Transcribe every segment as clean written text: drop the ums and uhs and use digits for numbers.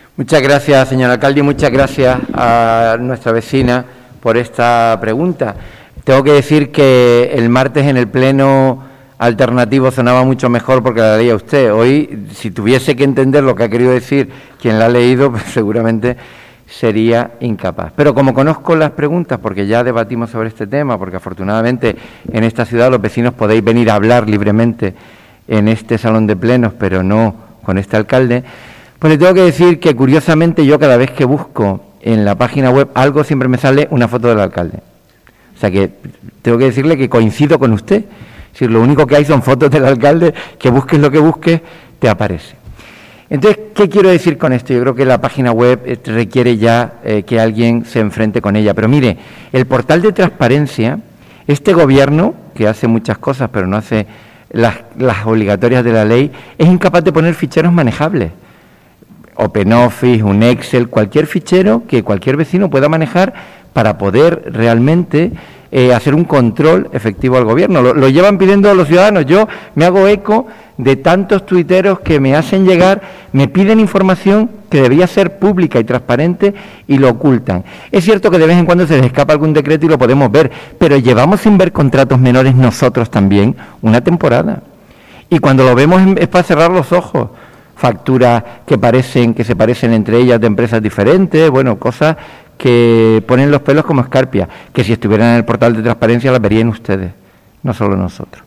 Muchas gracias, señor alcalde, y muchas gracias a nuestra vecina por esta pregunta. Tengo que decir que el martes en el pleno alternativo sonaba mucho mejor porque la leía usted. Hoy, si tuviese que entender lo que ha querido decir quien la ha leído, pues seguramente sería incapaz. Pero como conozco las preguntas, porque ya debatimos sobre este tema, porque afortunadamente en esta ciudad los vecinos podéis venir a hablar libremente en este salón de plenos, pero no con este alcalde, pues le tengo que decir que curiosamente yo cada vez que busco en la página web algo siempre me sale una foto del alcalde. O sea que tengo que decirle que coincido con usted. Es decir, lo único que hay son fotos del alcalde, que busques lo que busques, te aparece. Entonces, ¿qué quiero decir con esto? Yo creo que la página web requiere ya que alguien se enfrente con ella. Pero mire, el portal de transparencia, este gobierno, que hace muchas cosas pero no hace las obligatorias de la ley, es incapaz de poner ficheros manejables. OpenOffice, un Excel, cualquier fichero que cualquier vecino pueda manejar para poder realmente hacer un control efectivo al gobierno. Lo llevan pidiendo los ciudadanos. Yo me hago eco de tantos tuiteros que me hacen llegar, me piden información que debería ser pública y transparente y lo ocultan. Es cierto que de vez en cuando se les escapa algún decreto y lo podemos ver, pero llevamos sin ver contratos menores nosotros también una temporada. Y cuando lo vemos es para cerrar los ojos. Facturas que se parecen entre ellas de empresas diferentes, bueno, cosas que ponen los pelos como escarpia, que si estuvieran en el portal de transparencia las verían ustedes, no solo nosotros.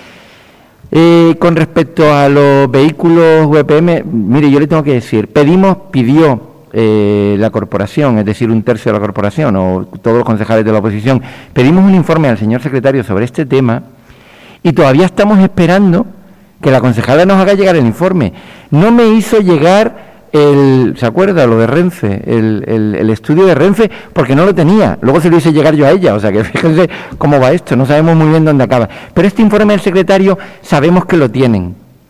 Con respecto a los vehículos VPM, mire, yo le tengo que decir, pidió la corporación, es decir, un tercio de la corporación o todos los concejales de la oposición, pedimos un informe al señor secretario sobre este tema y todavía estamos esperando que la concejala nos haga llegar el informe. No me hizo llegar ¿se acuerda? Lo de Renfe, el estudio de Renfe, porque no lo tenía. Luego se lo hice llegar yo a ella, o sea que fíjense cómo va esto, no sabemos muy bien dónde acaba. Pero este informe del secretario sabemos que lo tienen,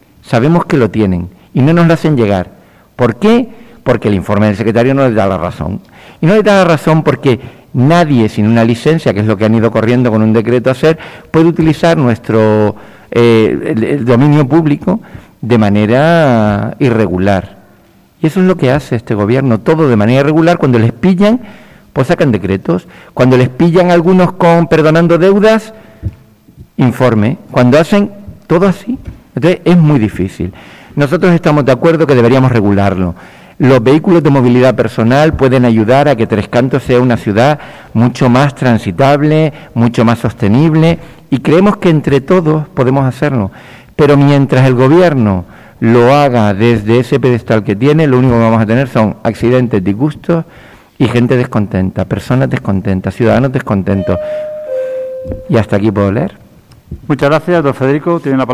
y no nos lo hacen llegar. ¿Por qué? Porque el informe del secretario no les da la razón. Y no les da la razón porque nadie sin una licencia, que es lo que han ido corriendo con un decreto a hacer, puede utilizar nuestro el dominio público de manera irregular. Y eso es lo que hace este gobierno, todo de manera irregular. Cuando les pillan, pues sacan decretos. Cuando les pillan algunos con perdonando deudas, informe. Cuando hacen todo así, entonces es muy difícil. Nosotros estamos de acuerdo que deberíamos regularlo. Los vehículos de movilidad personal pueden ayudar a que Tres Cantos sea una ciudad mucho más transitable, mucho más sostenible, y creemos que entre todos podemos hacerlo. Pero mientras el gobierno lo haga desde ese pedestal que tiene, lo único que vamos a tener son accidentes, disgustos y gente descontenta, personas descontentas, ciudadanos descontentos. Y hasta aquí puedo leer. Muchas gracias, don Federico. Tiene la palabra.